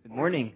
Good morning.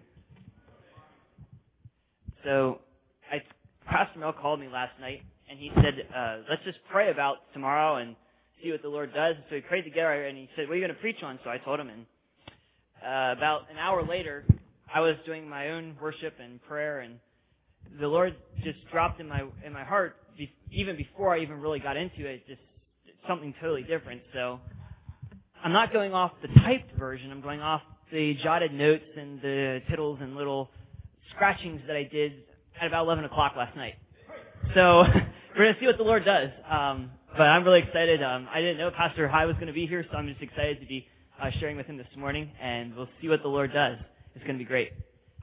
So, Pastor Mel called me last night, and he said, let's just pray about tomorrow and see what the Lord does. So we prayed together, and he said, what are you going to preach on? So I told him, and about an hour later, I was doing my own worship and prayer, and the Lord just dropped in my heart, even before I even really got into it, just something totally different. So I'm not going off the typed version. I'm going off the jotted notes and the tittles and little scratchings that I did at about 11 o'clock last night. So we're going to see what the Lord does. But I'm really excited. I didn't know Pastor High was going to be here, so I'm just excited to be sharing with him this morning, and we'll see what the Lord does. It's going to be great.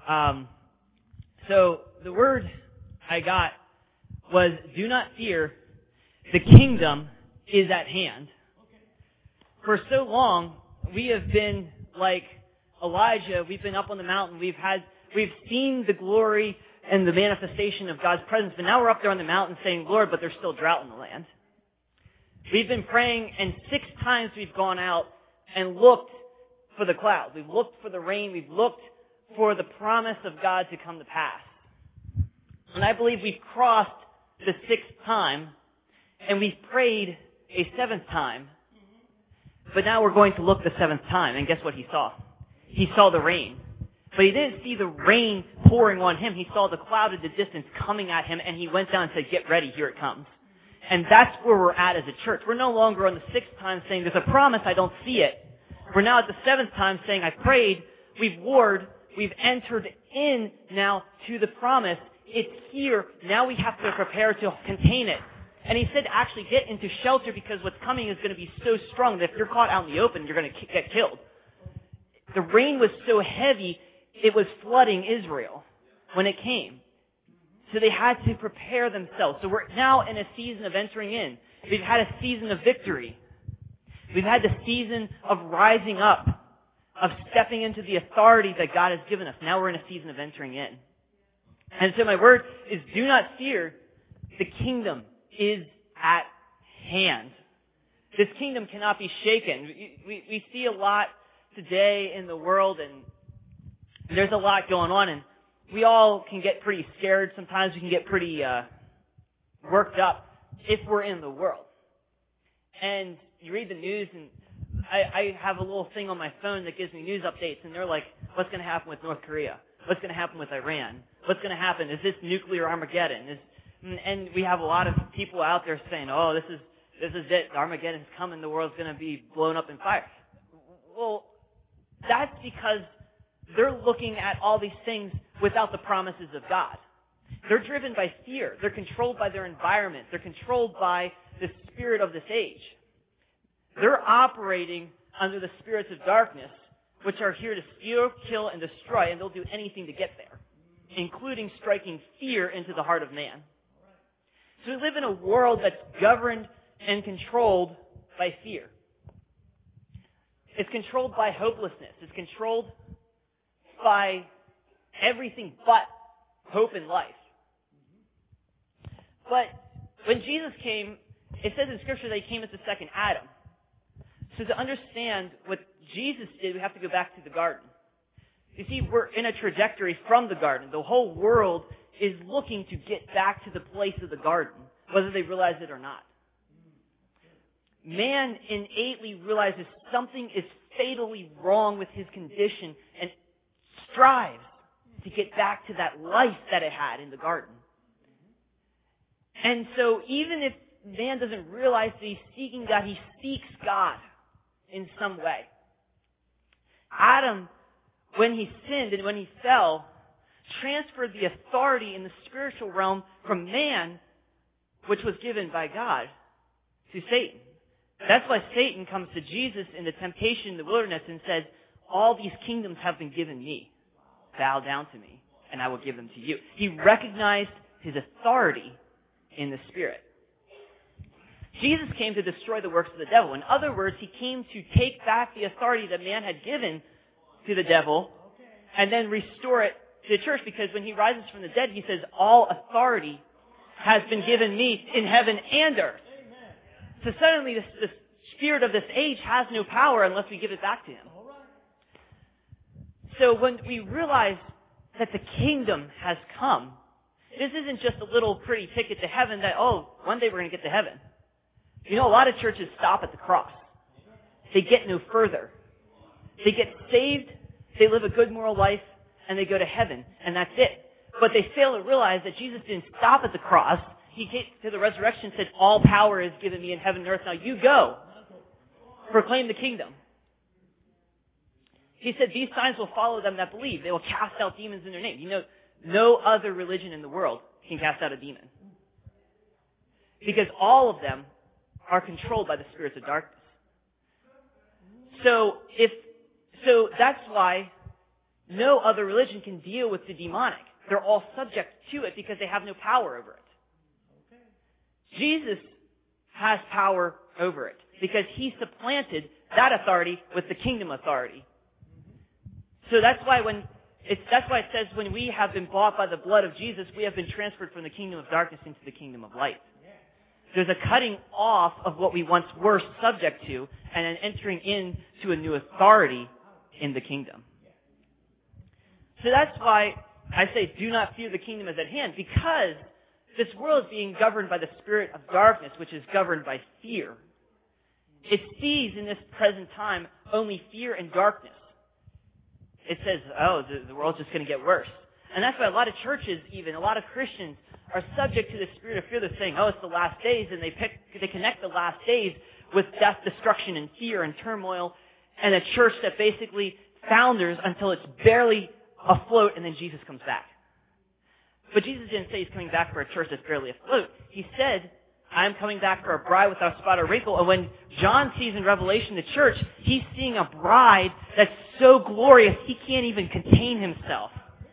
So the word I got was, do not fear, the kingdom is at hand. For so long, we have been like Elijah. We've been up on the mountain. We've seen the glory and the manifestation of God's presence, but now we're up there on the mountain saying, Lord, but there's still drought in the land. We've been praying, and 6 times we've gone out and looked for the cloud. We've looked for the rain. We've looked for the promise of God to come to pass. And I believe we've crossed the 6th time, and we've prayed a 7th time, but now we're going to look the 7th time, and guess what he saw? He saw the rain. But he didn't see the rain pouring on him. He saw the cloud at the distance coming at him, and he went down and said, get ready, here it comes. And that's where we're at as a church. We're no longer on the 6th time saying, there's a promise, I don't see it. We're now at the 7th time saying, I prayed, we've warred, we've entered in now to the promise. It's here. Now we have to prepare to contain it. And he said, actually get into shelter, because what's coming is going to be so strong that if you're caught out in the open, you're going to get killed. The rain was so heavy, it was flooding Israel when it came. So they had to prepare themselves. So we're now in a season of entering in. We've had a season of victory. We've had the season of rising up, of stepping into the authority that God has given us. Now we're in a season of entering in. And so my word is, do not fear, the kingdom is at hand. This kingdom cannot be shaken. We see a lot today in the world, and there's a lot going on, and we all can get pretty scared. Sometimes we can get pretty worked up if we're in the world. And you read the news, and I have a little thing on my phone that gives me news updates, and they're like, what's going to happen with North Korea? What's going to happen with Iran? What's going to happen? Is this nuclear Armageddon? And we have a lot of people out there saying, oh, this is it. Armageddon's coming. The world's going to be blown up in fire. Well, that's because they're looking at all these things without the promises of God. They're driven by fear. They're controlled by their environment. They're controlled by the spirit of this age. They're operating under the spirits of darkness, which are here to steal, kill, and destroy, and they'll do anything to get there, including striking fear into the heart of man. So we live in a world that's governed and controlled by fear. It's controlled by hopelessness. It's controlled by everything but hope in life. But when Jesus came, it says in Scripture that he came as the second Adam. So to understand what Jesus did, we have to go back to the garden. You see, we're in a trajectory from the garden. The whole world is looking to get back to the place of the garden, whether they realize it or not. Man innately realizes something is fatally wrong with his condition and strives to get back to that life that it had in the garden. And so even if man doesn't realize that he's seeking God, he seeks God in some way. Adam, when he sinned and when he fell, transferred the authority in the spiritual realm from man, which was given by God, to Satan. That's why Satan comes to Jesus in the temptation in the wilderness and says, all these kingdoms have been given me. Bow down to me, and I will give them to you. He recognized his authority in the Spirit. Jesus came to destroy the works of the devil. In other words, he came to take back the authority that man had given to the devil and then restore it to the church, because when he rises from the dead, he says, all authority has been given me in heaven and earth. So suddenly the spirit of this age has no power unless we give it back to him. So when we realize that the kingdom has come, this isn't just a little pretty ticket to heaven that, oh, one day we're going to get to heaven. You know, a lot of churches stop at the cross. They get no further. They get saved, they live a good moral life, and they go to heaven, and that's it. But they fail to realize that Jesus didn't stop at the cross. He came to the resurrection and said, all power is given me in heaven and earth. Now you go. Proclaim the kingdom. He said, these signs will follow them that believe. They will cast out demons in their name. You know, no other religion in the world can cast out a demon. Because all of them are controlled by the spirits of darkness. So that's why no other religion can deal with the demonic. They're all subject to it because they have no power over it. Jesus has power over it because he supplanted that authority with the kingdom authority. So that's why it says when we have been bought by the blood of Jesus, we have been transferred from the kingdom of darkness into the kingdom of light. There's a cutting off of what we once were subject to and an entering into a new authority in the kingdom. So that's why I say do not fear the kingdom is at hand, because this world is being governed by the spirit of darkness, which is governed by fear. It sees in this present time only fear and darkness. It says, oh, the world's just going to get worse. And that's why a lot of churches, even a lot of Christians, are subject to the spirit of fear. They're saying, oh, it's the last days, and they connect the last days with death, destruction, and fear and turmoil, and a church that basically founders until it's barely afloat, and then Jesus comes back. But Jesus didn't say he's coming back for a church that's barely afloat. He said, I'm coming back for a bride without spot or wrinkle. And when John sees in Revelation the church, he's seeing a bride that's so glorious he can't even contain himself.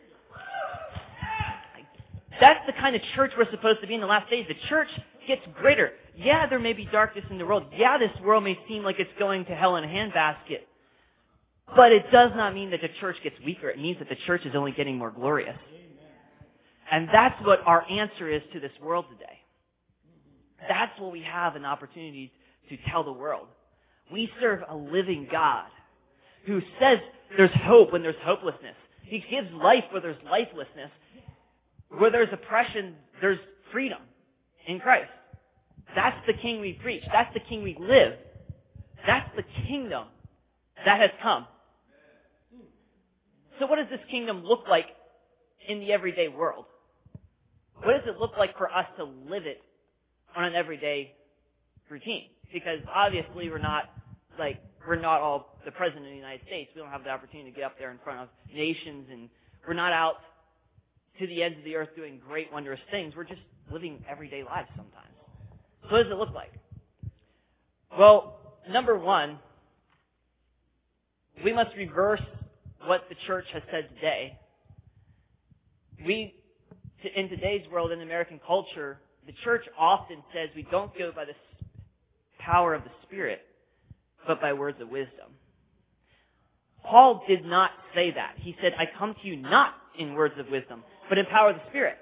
That's the kind of church we're supposed to be in the last days. The church gets greater. Yeah, there may be darkness in the world. Yeah, this world may seem like it's going to hell in a handbasket. But it does not mean that the church gets weaker. It means that the church is only getting more glorious. And that's what our answer is to this world today. That's what we have an opportunity to tell the world. We serve a living God who says there's hope when there's hopelessness. He gives life where there's lifelessness. Where there's oppression, there's freedom in Christ. That's the King we preach. That's the King we live. That's the kingdom that has come. So what does this kingdom look like in the everyday world? What does it look like for us to live it on an everyday routine? Because obviously we're not all the president of the United States. We don't have the opportunity to get up there in front of nations, and we're not out to the ends of the earth doing great, wondrous things. We're just living everyday lives sometimes. So what does it look like? Well, number one, we must reverse what the church has said today. In today's world, in American culture, the church often says we don't go by the power of the Spirit, but by words of wisdom. Paul did not say that. He said, I come to you not in words of wisdom, but in power of the Spirit.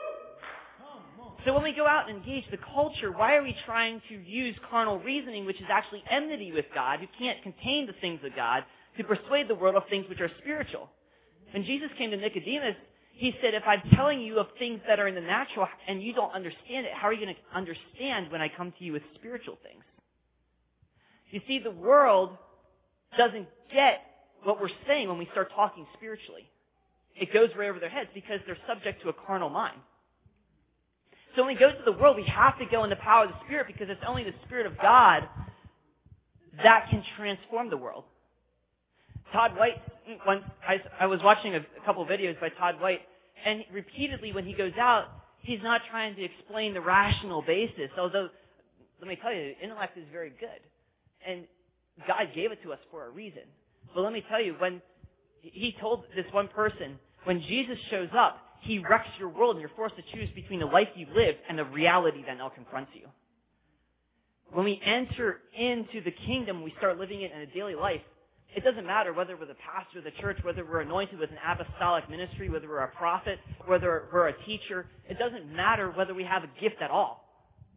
So when we go out and engage the culture, why are we trying to use carnal reasoning, which is actually enmity with God, who can't contain the things of God, to persuade the world of things which are spiritual? When Jesus came to Nicodemus, he said, if I'm telling you of things that are in the natural and you don't understand it, how are you going to understand when I come to you with spiritual things? You see, the world doesn't get what we're saying when we start talking spiritually. It goes right over their heads because they're subject to a carnal mind. So when we go to the world, we have to go in the power of the Spirit, because it's only the Spirit of God that can transform the world. Todd White, I was watching a couple of videos by Todd White, and repeatedly when he goes out, he's not trying to explain the rational basis, although, let me tell you, intellect is very good. And God gave it to us for a reason. But let me tell you, when he told this one person, when Jesus shows up, he wrecks your world and you're forced to choose between the life you live and the reality that now confronts you. When we enter into the kingdom, we start living it in a daily life. It doesn't matter whether we're the pastor of the church, whether we're anointed with an apostolic ministry, whether we're a prophet, whether we're a teacher. It doesn't matter whether we have a gift at all.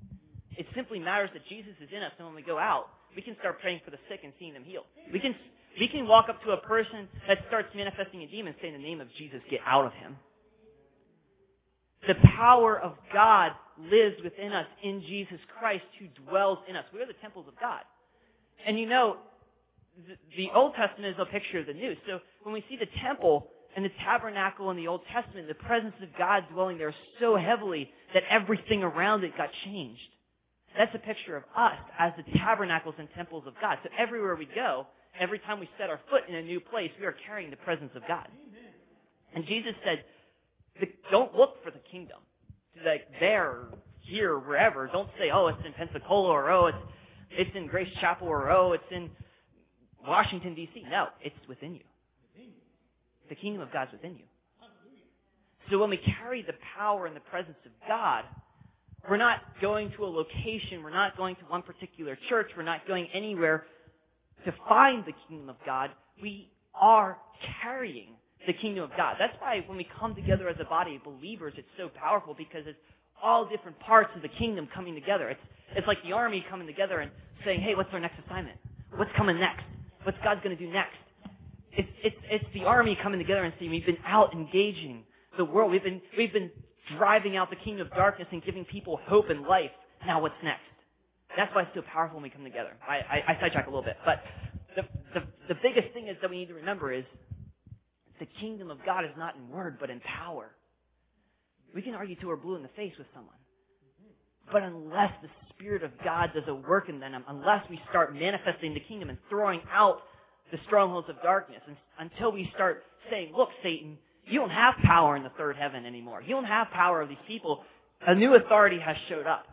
It simply matters that Jesus is in us, and when we go out, we can start praying for the sick and seeing them healed. We We can walk up to a person that starts manifesting a demon and say, in the name of Jesus, get out of him. The power of God lives within us in Jesus Christ who dwells in us. We are the temples of God. And you know, the Old Testament is a picture of the New. So when we see the temple and the tabernacle in the Old Testament, the presence of God dwelling there so heavily that everything around it got changed. That's a picture of us as the tabernacles and temples of God. So everywhere we go, every time we set our foot in a new place, we are carrying the presence of God. And Jesus said, don't look for the kingdom. Like there, here, wherever. Don't say, oh, it's in Pensacola, or oh, it's in Grace Chapel, or oh, it's in Washington, D.C. No, it's within you. The kingdom of God's within you. So when we carry the power and the presence of God, we're not going to a location, we're not going to one particular church, we're not going anywhere to find the kingdom of God. We are carrying the kingdom of God. That's why when we come together as a body of believers, it's so powerful, because it's all different parts of the kingdom coming together. It's like the army coming together and saying, hey, what's our next assignment? What's coming next? What's God's going to do next? It's the army coming together and saying, we've been out engaging the world. We've been driving out the kingdom of darkness and giving people hope and life. Now what's next? That's why it's so powerful when we come together. I sidetrack a little bit, but the biggest thing is that we need to remember is the kingdom of God is not in word, but in power. We can argue till we're blue in the face with someone. But unless the Spirit of God does a work in them, unless we start manifesting the kingdom and throwing out the strongholds of darkness, and until we start saying, look, Satan, you don't have power in the third heaven anymore. You don't have power of these people. A new authority has showed up.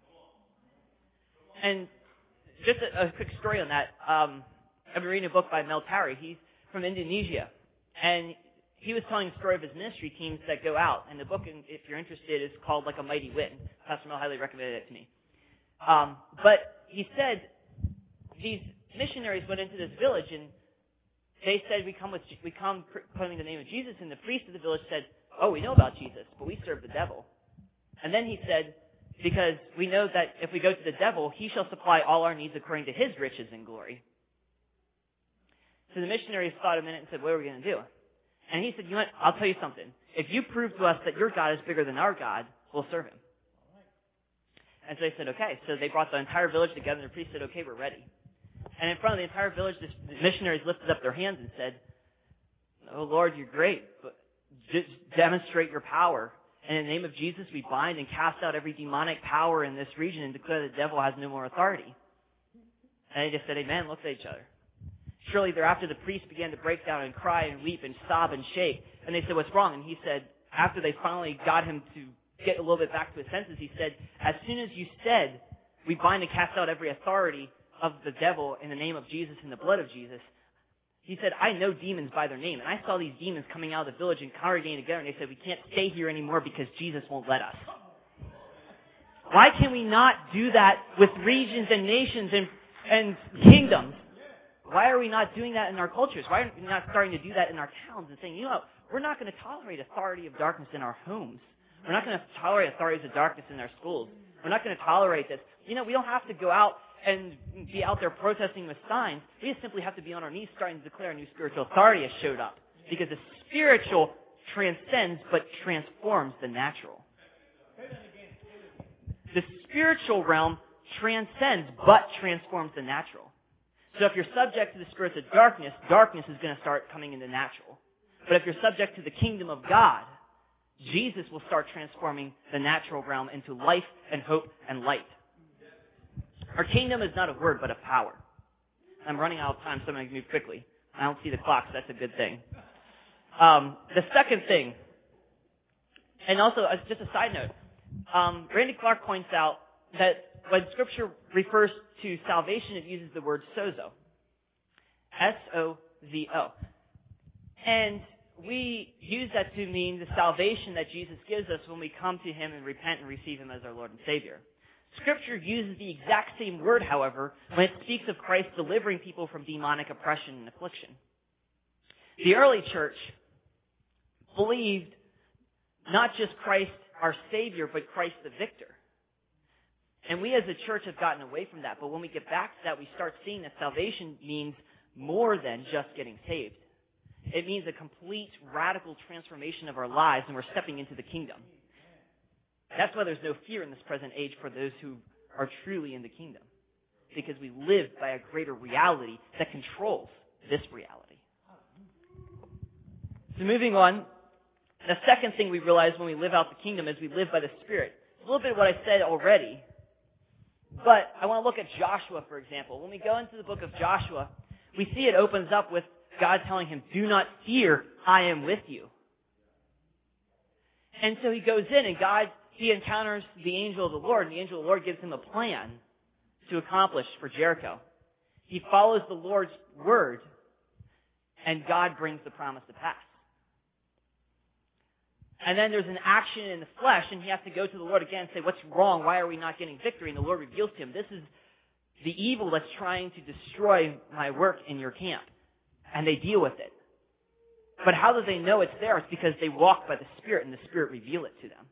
And just a quick story on that. I've been reading a book by Mel Tarry. He's from Indonesia. And he was telling the story of his ministry teams that go out. And the book, if you're interested, is called Like a Mighty Wind. Pastor Mel highly recommended it to me. But he said these missionaries went into this village, and they said, we come proclaiming the name of Jesus. And the priest of the village said, oh, we know about Jesus, but we serve the devil. And then he said, because we know that if we go to the devil, he shall supply all our needs according to his riches and glory. So the missionaries thought a minute and said, what are we going to do? And he said, you know what, I'll tell you something. If you prove to us that your God is bigger than our God, we'll serve him. And so they said, okay. So they brought the entire village together, and the priest said, okay, we're ready. And in front of the entire village, the missionaries lifted up their hands and said, oh, Lord, you're great, but just demonstrate your power. And in the name of Jesus, we bind and cast out every demonic power in this region and declare the devil has no more authority. And they just said, amen, looked at each other. Shortly thereafter, the priest began to break down and cry and weep and sob and shake. And they said, what's wrong? And he said, after they finally got him to get a little bit back to his senses, he said, as soon as you said, we bind and cast out every authority of the devil in the name of Jesus and the blood of Jesus, he said, I know demons by their name. And I saw these demons coming out of the village and congregating together, and they said, we can't stay here anymore because Jesus won't let us. Why can we not do that with regions and nations and kingdoms? Why are we not doing that in our cultures? Why are we not starting to do that in our towns and saying, you know, we're not going to tolerate authority of darkness in our homes. We're not going to tolerate authorities of darkness in our schools. We're not going to tolerate this. You know, we don't have to go out and be out there protesting with signs. We just simply have to be on our knees starting to declare a new spiritual authority has showed up. Because the spiritual transcends but transforms the natural. The spiritual realm transcends but transforms the natural. So if you're subject to the spirits of darkness, darkness is going to start coming into natural. But if you're subject to the kingdom of God, Jesus will start transforming the natural realm into life and hope and light. Our kingdom is not a word, but a power. I'm running out of time, so I'm going to move quickly. I don't see the clock, so that's a good thing. The second thing, and also just a side note, Randy Clark points out that when Scripture refers to salvation, it uses the word sozo. S-O-Z-O. And we use that to mean the salvation that Jesus gives us when we come to him and repent and receive him as our Lord and Savior. Scripture uses the exact same word, however, when it speaks of Christ delivering people from demonic oppression and affliction. The early church believed not just Christ our Savior, but Christ the victor. And we as a church have gotten away from that. But when we get back to that, we start seeing that salvation means more than just getting saved. It means a complete, radical transformation of our lives, and we're stepping into the kingdom. That's why there's no fear in this present age for those who are truly in the kingdom, because we live by a greater reality that controls this reality. So moving on, the second thing we realize when we live out the kingdom is we live by the Spirit. It's a little bit of what I said already, but I want to look at Joshua, for example. When we go into the book of Joshua, we see it opens up with God telling him, "Do not fear, I am with you." And so he goes in and he encounters the angel of the Lord, and the angel of the Lord gives him a plan to accomplish for Jericho. He follows the Lord's word, and God brings the promise to pass. And then there's an action in the flesh, and he has to go to the Lord again and say, "What's wrong? Why are we not getting victory?" And the Lord reveals to him, "This is the evil that's trying to destroy my work in your camp." And they deal with it. But how do they know it's there? It's because they walk by the Spirit, and the Spirit reveal it to them.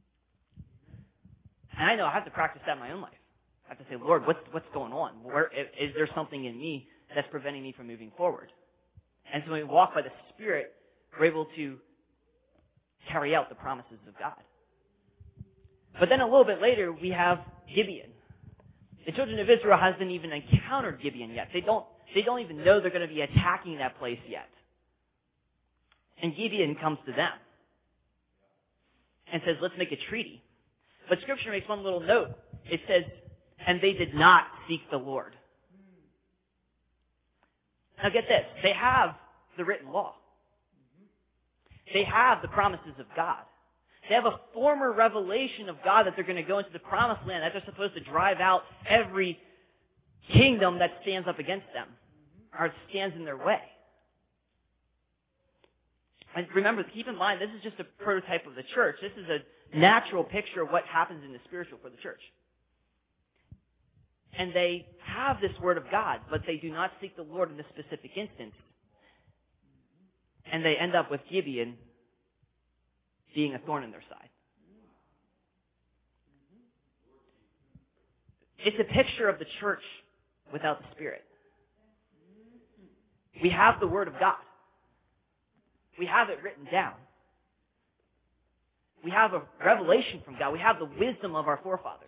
And I know I have to practice that in my own life. I have to say, "Lord, what's going on? Is there something in me that's preventing me from moving forward?" And so when we walk by the Spirit, we're able to carry out the promises of God. But then a little bit later, we have Gibeon. The children of Israel hasn't even encountered Gibeon yet. They don't even know they're going to be attacking that place yet. And Gibeon comes to them and says, "Let's make a treaty." But Scripture makes one little note. It says, "And they did not seek the Lord." Now get this. They have the written law. They have the promises of God. They have a former revelation of God that they're going to go into the promised land, that they're supposed to drive out every kingdom that stands up against them or stands in their way. And remember, keep in mind, this is just a prototype of the church. This is a natural picture of what happens in the spiritual for the church. And they have this word of God, but they do not seek the Lord in this specific instance. And they end up with Gibeon being a thorn in their side. It's a picture of the church without the Spirit. We have the Word of God. We have it written down. We have a revelation from God. We have the wisdom of our forefathers.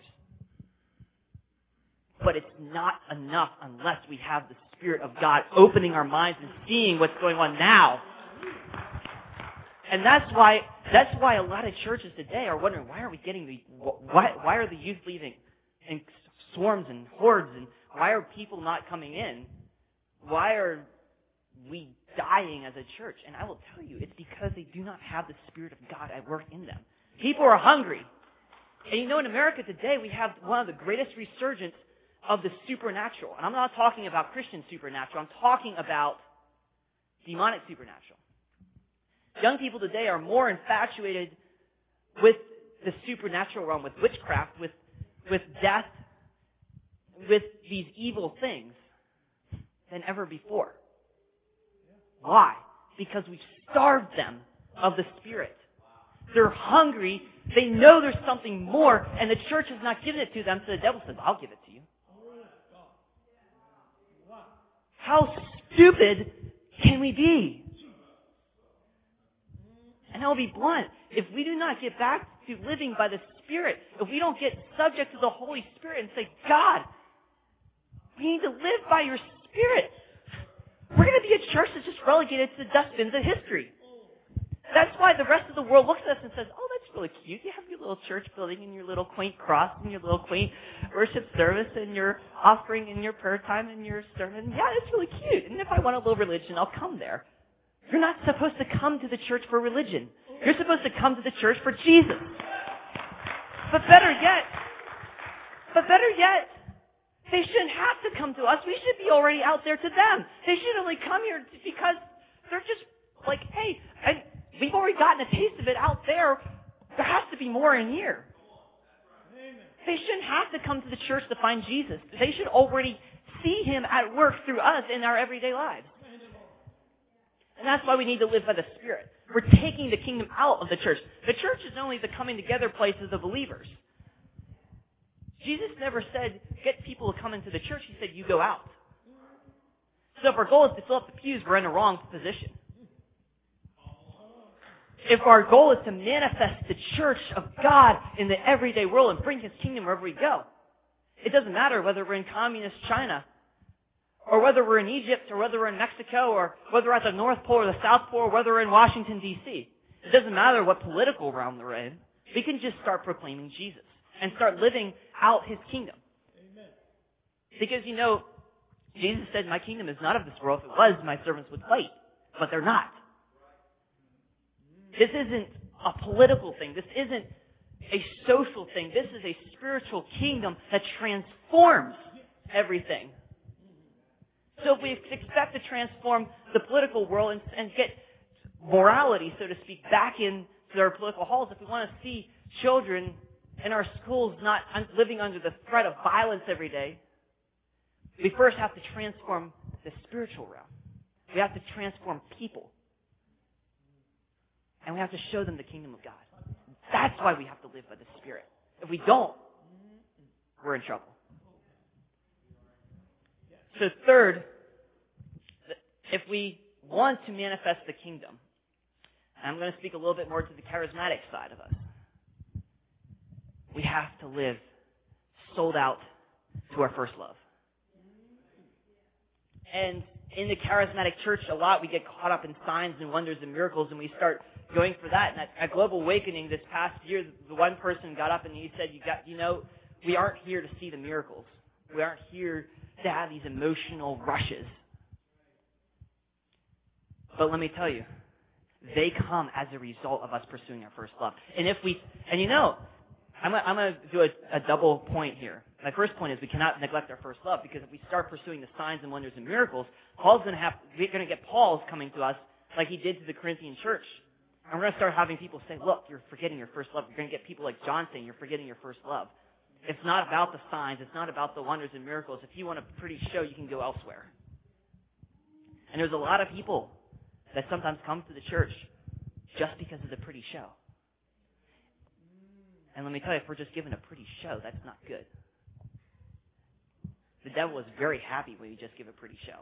But it's not enough unless we have the Spirit of God opening our minds and seeing what's going on now. And that's why a lot of churches today are wondering, why are we getting why are the youth leaving in swarms and hordes, and why are people not coming in? Why are we dying as a church? And I will tell you, it's because they do not have the Spirit of God at work in them. People are hungry. And you know, in America today, we have one of the greatest resurgence of the supernatural. And I'm not talking about Christian supernatural. I'm talking about demonic supernatural. Young people today are more infatuated with the supernatural realm, with witchcraft, with death, with these evil things than ever before. Why? Because we've starved them of the Spirit. They're hungry. They know there's something more, and the church has not given it to them, so the devil says, "I'll give it to you." How stupid can we be? And I'll be blunt. If we do not get back to living by the Spirit, if we don't get subject to the Holy Spirit and say, "God, we need to live by your Spirit," we're going to be a church that's just relegated to the dustbins of history. That's why the rest of the world looks at us and says, "Oh, that's really cute. You have your little church building and your little quaint cross and your little quaint worship service and your offering and your prayer time and your sermon. Yeah, it's really cute. And if I want a little religion, I'll come there." You're not supposed to come to the church for religion. You're supposed to come to the church for Jesus. But better yet, they shouldn't have to come to us. We should be already out there to them. They should only come here because they're just like, "Hey, we've already gotten a taste of it out there. There has to be more in here." They shouldn't have to come to the church to find Jesus. They should already see Him at work through us in our everyday lives. And that's why we need to live by the Spirit. We're taking the kingdom out of the church. The church is only the coming together places of believers. Jesus never said, "Get people to come into the church." He said, "You go out." So if our goal is to fill up the pews, we're in the wrong position. If our goal is to manifest the church of God in the everyday world and bring His kingdom wherever we go, it doesn't matter whether we're in communist China, or whether we're in Egypt, or whether we're in Mexico, or whether we're at the North Pole or the South Pole, or whether we're in Washington, D.C. It doesn't matter what political realm we're in. We can just start proclaiming Jesus and start living out His kingdom. Amen. Because, Jesus said, my kingdom is not of this world. If it was, my servants would fight. But they're not. This isn't a political thing. This isn't a social thing. This is a spiritual kingdom that transforms everything. So if we expect to transform the political world and get morality, so to speak, back into our political halls, if we want to see children in our schools not living under the threat of violence every day, we first have to transform the spiritual realm. We have to transform people. And we have to show them the kingdom of God. That's why we have to live by the Spirit. If we don't, we're in trouble. So third, if we want to manifest the kingdom, and I'm going to speak a little bit more to the charismatic side of us, we have to live sold out to our first love. And in the charismatic church, a lot we get caught up in signs and wonders and miracles, and we start going for that. And at Global Awakening this past year, the one person got up and he said, we aren't here to see the miracles. We aren't here to have these emotional rushes. But let me tell you, they come as a result of us pursuing our first love. And I'm going to do a double point here. My first point is we cannot neglect our first love, because if we start pursuing the signs and wonders and miracles, we're going to get Paul's coming to us like he did to the Corinthian church. And we're going to start having people say, look, you're forgetting your first love. You're going to get people like John saying, you're forgetting your first love. It's not about the signs. It's not about the wonders and miracles. If you want a pretty show, you can go elsewhere. And there's a lot of people that sometimes come to the church just because of the pretty show. And let me tell you, if we're just given a pretty show, that's not good. The devil is very happy when you just give a pretty show.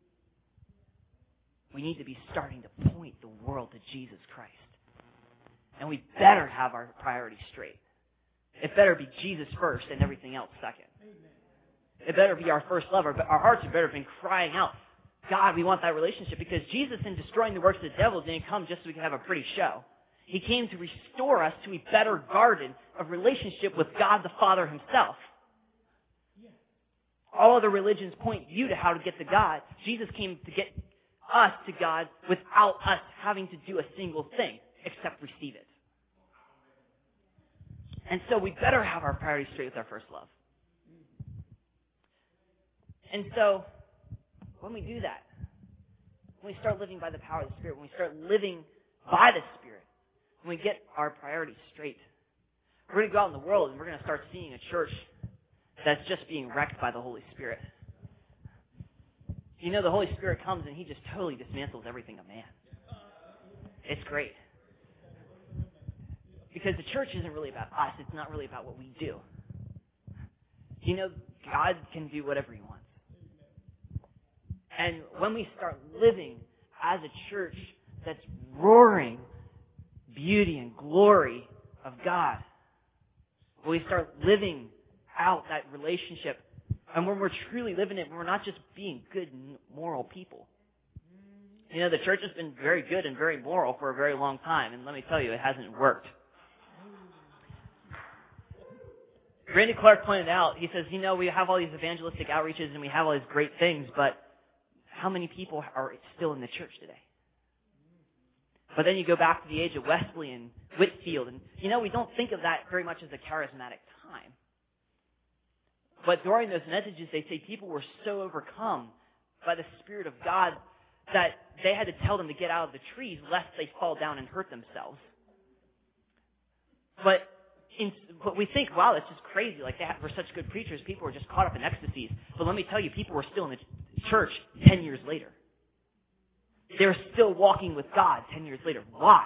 We need to be starting to point the world to Jesus Christ. And we better have our priorities straight. It better be Jesus first and everything else second. It better be our first love. Our hearts are better been crying out, God, we want that relationship, because Jesus, in destroying the works of the devil, didn't come just so we can have a pretty show. He came to restore us to a better garden of relationship with God the Father Himself. All other religions point you to how to get to God. Jesus came to get us to God without us having to do a single thing except receive it. And so we better have our priorities straight with our first love. And so when we do that, when we start living by the power of the Spirit, when we start living by the Spirit, when we get our priorities straight, we're going to go out in the world and we're going to start seeing a church that's just being wrecked by the Holy Spirit. The Holy Spirit comes and He just totally dismantles everything of man. It's great. Because the church isn't really about us. It's not really about what we do. God can do whatever He wants. And when we start living as a church that's roaring beauty and glory of God, when we start living out that relationship, and when we're truly living it, when we're not just being good, moral people. The church has been very good and very moral for a very long time, and let me tell you, it hasn't worked. Randy Clark pointed out, he says, we have all these evangelistic outreaches and we have all these great things, but how many people are still in the church today? But then you go back to the age of Wesley and Whitefield, and we don't think of that very much as a charismatic time. But during those messages, they say people were so overcome by the Spirit of God that they had to tell them to get out of the trees lest they fall down and hurt themselves. But we think, wow, that's just crazy. Like, we're such good preachers. People were just caught up in ecstasies. But let me tell you, people were still in the church 10 years later. They're still walking with God 10 years later. Why?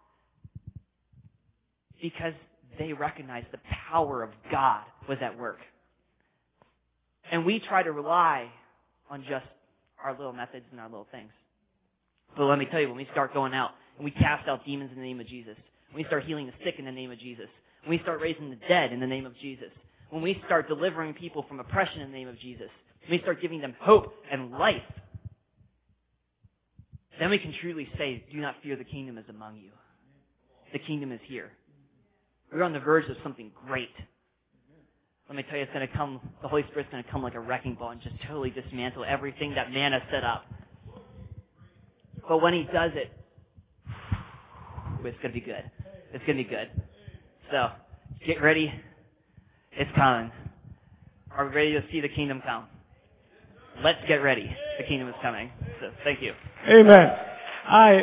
Because they recognized the power of God was at work. And we try to rely on just our little methods and our little things. But let me tell you, when we start going out and we cast out demons in the name of Jesus, when we start healing the sick in the name of Jesus, when we start raising the dead in the name of Jesus, when we start delivering people from oppression in the name of Jesus, when we start giving them hope and life, then we can truly say, do not fear, the kingdom is among you. The kingdom is here. We're on the verge of something great. Let me tell you, it's going to come, the Holy Spirit's going to come like a wrecking ball and just totally dismantle everything that man has set up. But when he does it, it's going to be good. It's going to be good. So, get ready. It's coming. Are we ready to see the kingdom come? Let's get ready. The kingdom is coming. So, thank you. Amen.